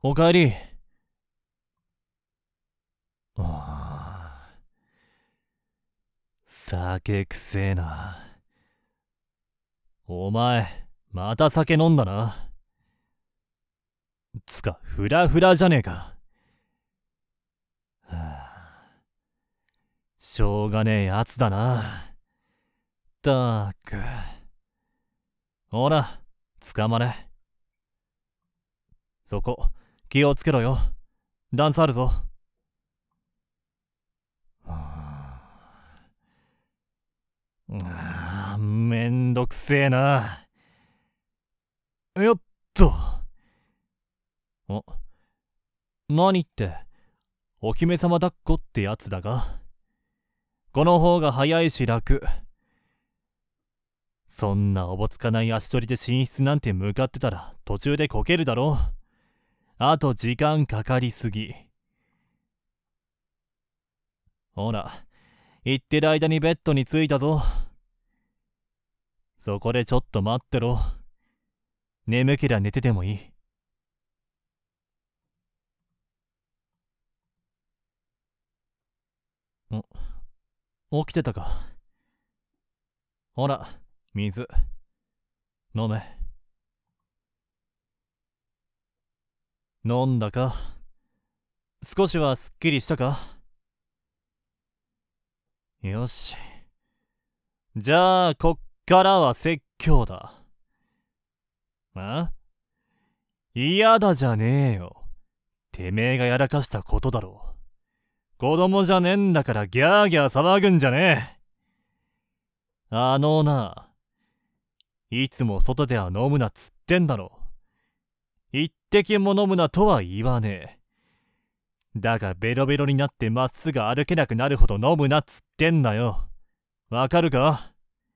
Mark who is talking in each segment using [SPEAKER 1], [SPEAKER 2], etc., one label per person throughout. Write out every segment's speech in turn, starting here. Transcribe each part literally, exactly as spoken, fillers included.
[SPEAKER 1] おかえり。あー酒くせえな。お前また酒飲んだな。つかフラフラじゃねえか。はあ、しょうがねえやつだな。ったく。ほら捕まれ。そこ気をつけろよ。段差あるぞ。ああ、めんどくせえな。よっと。お、何ってお姫様抱っこってやつだが、この方が早いし楽。そんなおぼつかない足取りで寝室なんて向かってたら途中でこけるだろう。あと時間かかりすぎ。ほら行ってる間にベッドに着いたぞ。そこでちょっと待ってろ。眠けりゃ寝ててもいい。ん起きてたか。ほら水飲め。飲んだか。少しはすっきりしたか。よし、じゃあこっからは説教だ。あ、嫌だじゃねえよ。てめえがやらかしたことだろう。子供じゃねえんだからギャーギャー騒ぐんじゃねえ。あのな、いつも外では飲むなっつってんだろ。一滴も飲むなとは言わねえ。だがベロベロになってまっすぐ歩けなくなるほど飲むなっつってんだよ。わかるか。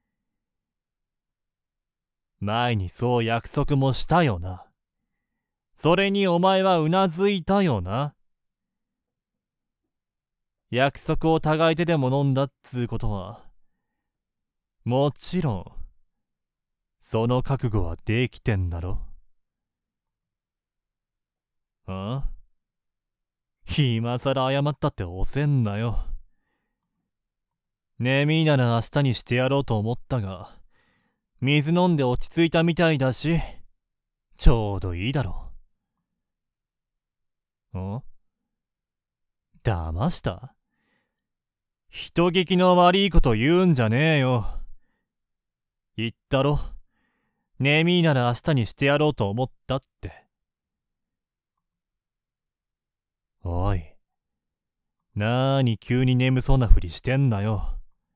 [SPEAKER 1] 前にそう約束もしたよな。それにお前はうなずいたよな。約束を互い手でも飲んだっつうことは、もちろんその覚悟はできてんだろ。ああ、今さら謝ったっておせんなよ。眠いなら明日にしてやろうと思ったが、水飲んで落ち着いたみたいだし、ちょうどいいだろう。ん？騙した？人聞きの悪いこと言うんじゃねえよ。言ったろ。眠いなら明日にしてやろうと思ったって。おい、なーに急に眠そうなふりしてんだよ。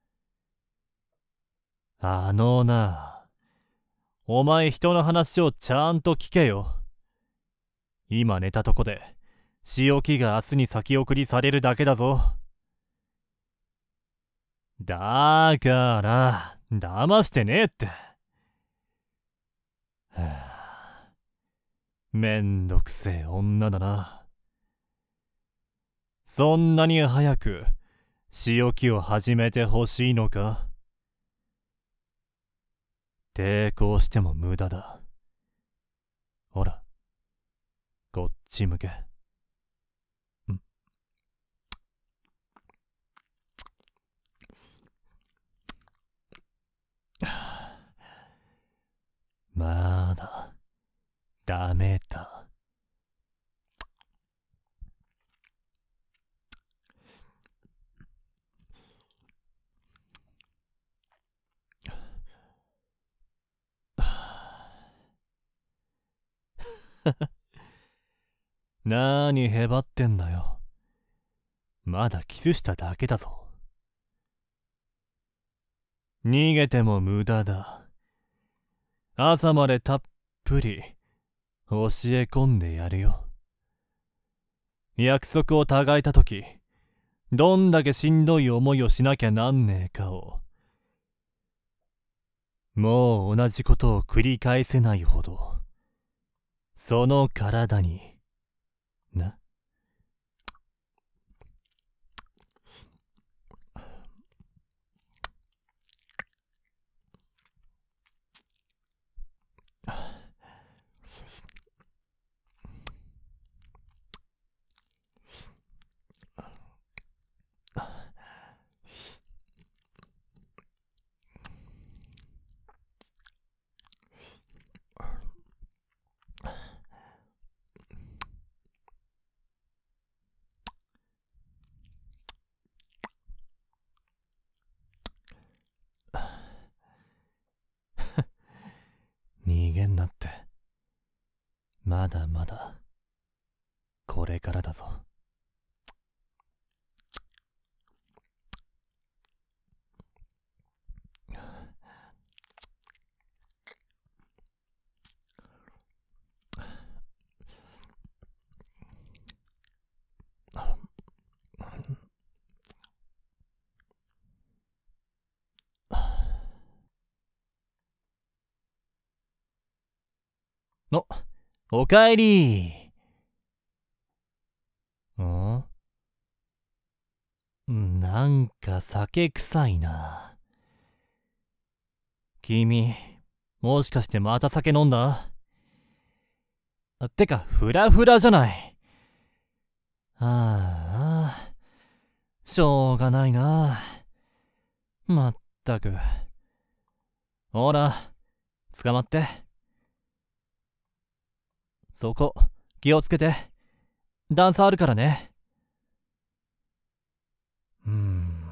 [SPEAKER 1] あのな、お前人の話をちゃんと聞けよ。今寝たとこで仕置きが明日に先送りされるだけだぞ。だから騙してねえって。はあ、めんどくせえ女だな。そんなに早く仕置きを始めてほしいのか。抵抗しても無駄だ。ほらこっち向け。んまだダメだ。なーにへばってんだよ。まだキスしただけだぞ。逃げても無駄だ。朝までたっぷり教え込んでやるよ。約束を互えたとき、どんだけしんどい思いをしなきゃなんねえかを、もう同じことを繰り返せないほど、その体にな。 げんなって。まだまだこれからだぞ。お、おかえり。ん？なんか酒臭いな。君、もしかしてまた酒飲んだ？てか、フラフラじゃない。ああ、しょうがないな。まったく。ほら、捕まって。そこ、気をつけて。段差あるからね。うーん。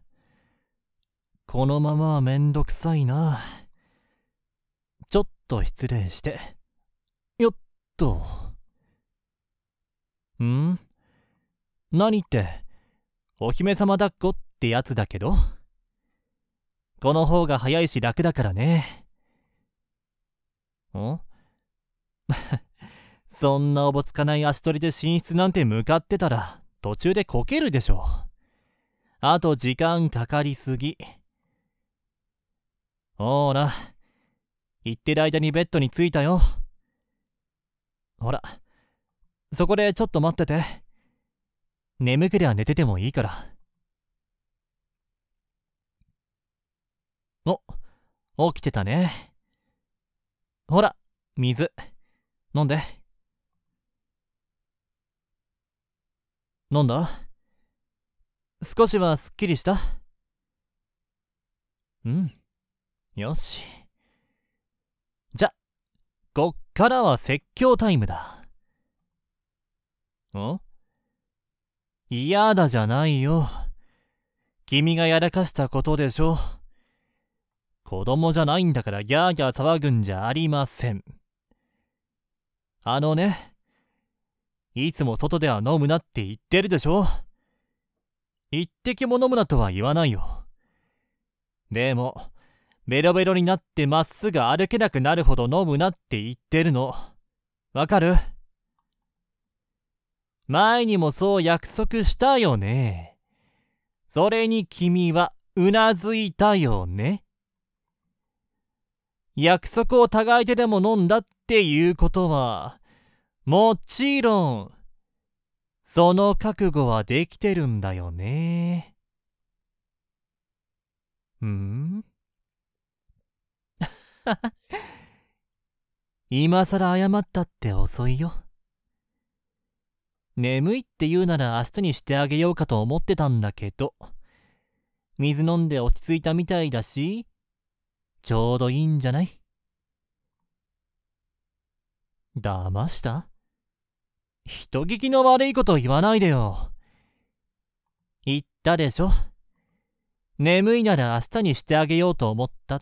[SPEAKER 1] このままはめんどくさいな。ちょっと失礼して。よっと。ん？何って、お姫様抱っこってやつだけど。この方が早いし楽だからね。ん？そんなおぼつかない足取りで寝室なんて向かってたら途中でこけるでしょ。あと時間かかりすぎ。ほら、言ってる間にベッドに着いたよ。ほら、そこでちょっと待ってて。眠けりゃ寝ててもいいから。お、起きてたね。ほら、水、飲んで。飲んだ？少しはすっきりした？うん、よし。じゃ、こっからは説教タイムだ。ん？嫌だじゃないよ。君がやらかしたことでしょ。子供じゃないんだからギャーギャー騒ぐんじゃありません。あのね、いつも外では飲むなって言ってるでしょ。一滴も飲むなとは言わないよ。でも、ベロベロになってまっすぐ歩けなくなるほど飲むなって言ってるの。わかる？前にもそう約束したよね。それに君はうなずいたよね。約束を互い手でも飲んだっていうことは、もちろん、その覚悟はできてるんだよね。ん？今さら謝ったって遅いよ。眠いって言うなら明日にしてあげようかと思ってたんだけど、水飲んで落ち着いたみたいだし、ちょうどいいんじゃない？騙した？人聞きの悪いこと言わないでよ。言ったでしょ。眠いなら明日にしてあげようと思ったって。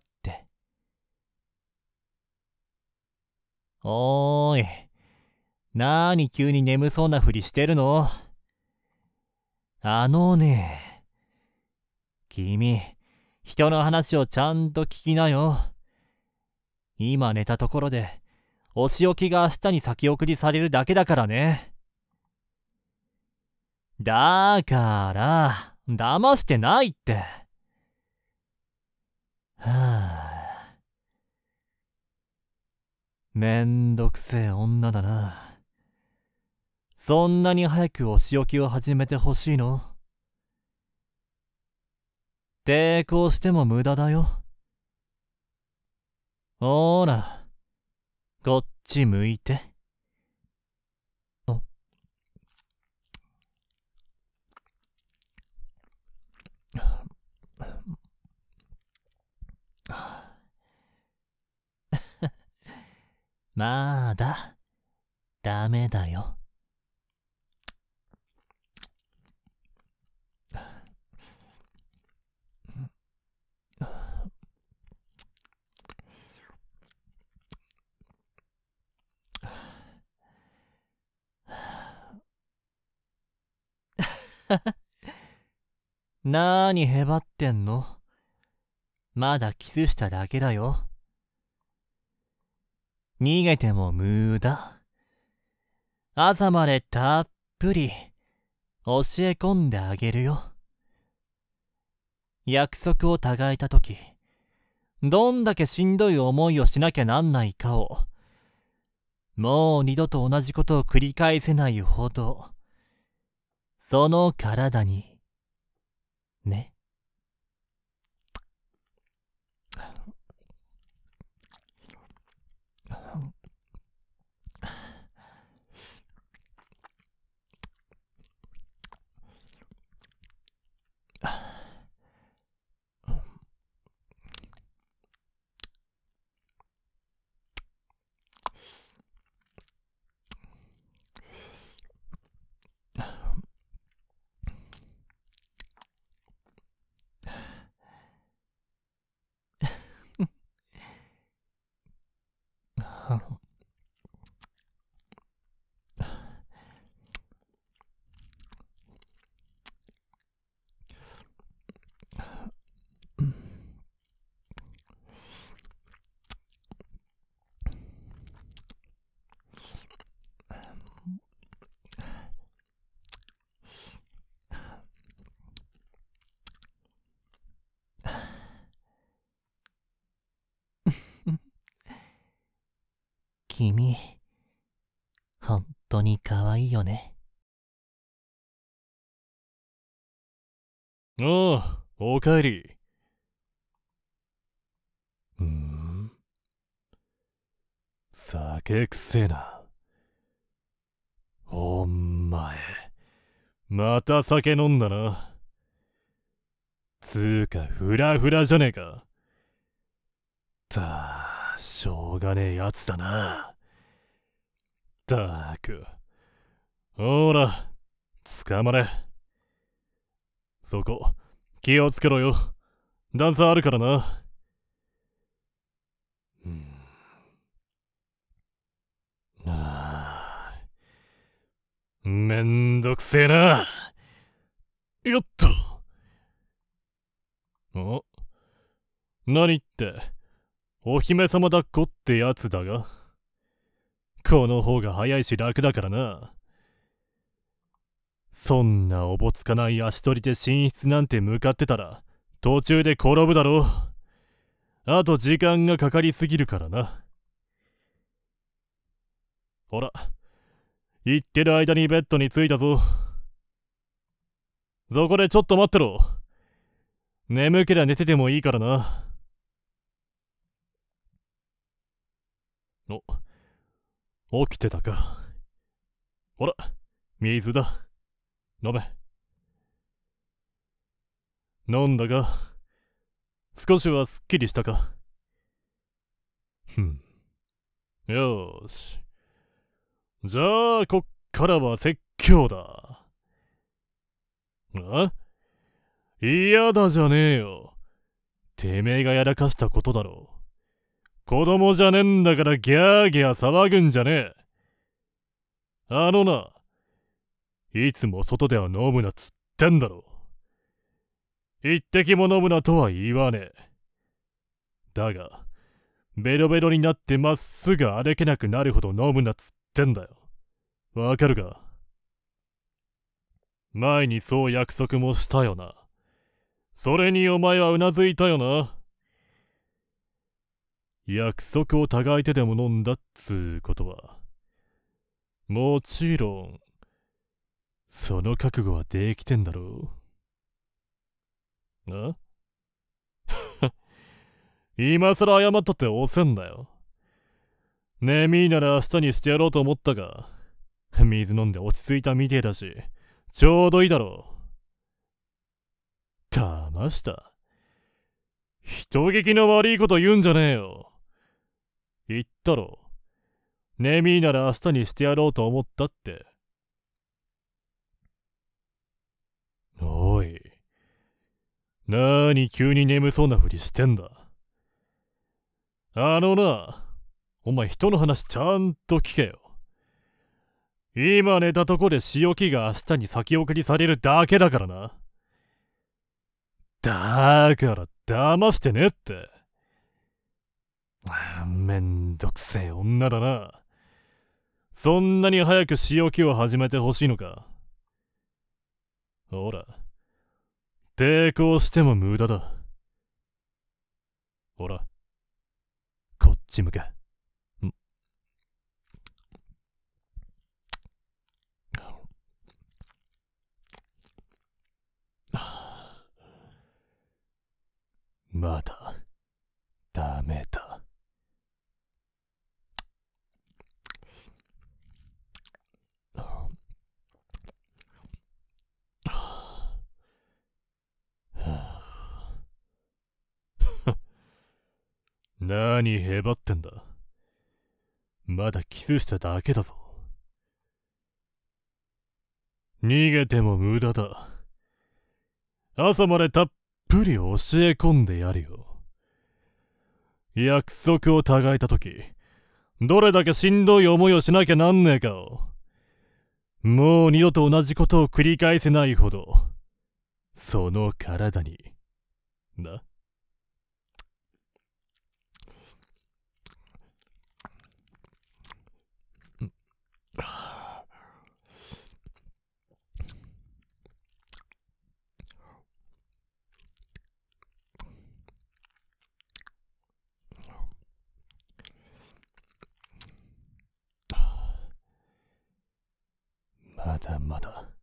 [SPEAKER 1] おーい、なーに急に眠そうなふりしてるの？あのね、君、人の話をちゃんと聞きなよ。今寝たところで、お仕置きが明日に先送りされるだけだからね。だから、騙してないって。はあ、めんどくせえ女だな。そんなに早くお仕置きを始めてほしいの？抵抗しても無駄だよ。ほーら、こっち向いて。まだ、ダメだよ。 なーにへばってんの？まだキスしただけだよ。逃げても無駄。朝までたっぷり教え込んであげるよ。約束をたがえたとき、どんだけしんどい思いをしなきゃなんないかを、もう二度と同じことを繰り返せないほど、その体に、ね。君、本当に可愛いよね。
[SPEAKER 2] ああ、おかえり。うーん。酒くせえな。お前、また酒飲んだな。つーか、フラフラじゃねえか。たあ、しょうがねえやつだな。たく。ほら、捕まれ。そこ、気をつけろよ。段差あるからな。うん。ああ。めんどくせえな。よっと。お、何って、お姫様抱っこってやつだが。この方が早いし楽だからな。そんなおぼつかない足取りで寝室なんて向かってたら途中で転ぶだろう。あと時間がかかりすぎるからな。ほら、言ってる間にベッドに着いたぞ。そこでちょっと待ってろ。眠けりゃ寝ててもいいからな。お、起きてたか。ほら、水だ。飲め。飲んだか。少しはすっきりしたか。ふん。よーし。じゃあ、こっからは説教だ。あ？嫌だじゃねえよ。てめえがやらかしたことだろう。子供じゃねえんだからギャーギャー騒ぐんじゃねえ。あのな、いつも外では飲むなっつってんだろ。一滴も飲むなとは言わねえ。だが、ベロベロになってまっすぐ歩けなくなるほど飲むなっつってんだよ。わかるか？前にそう約束もしたよな。それにお前はうなずいたよな。約束をたがいてでも飲んだっつうことは、もちろん、その覚悟はできてんだろう。な？今さら謝ったって押せんだよ。眠いなら明日にしてやろうと思ったが、水飲んで落ち着いたみてえだし、ちょうどいいだろう。だました。人聞きの悪いこと言うんじゃねえよ。言ったろ。眠いなら明日にしてやろうと思ったって。おい。なーに急に眠そうなふりしてんだ。あのな、お前人の話ちゃんと聞けよ。 今寝たとこで仕置きが明日に先送りされるだけだからな。だから騙してねって。めんどくせえ女だな。そんなに早く仕置きを始めてほしいのか。ほら、抵抗しても無駄だ。ほら、こっち向け。んまだダメだ。何へばってんだ。まだキスしただけだぞ。逃げても無駄だ。朝までたっぷり教え込んでやるよ。約束をたがえたとき、どれだけしんどい思いをしなきゃなんねえかを。もう二度と同じことを繰り返せないほど、その体にな。まだまだ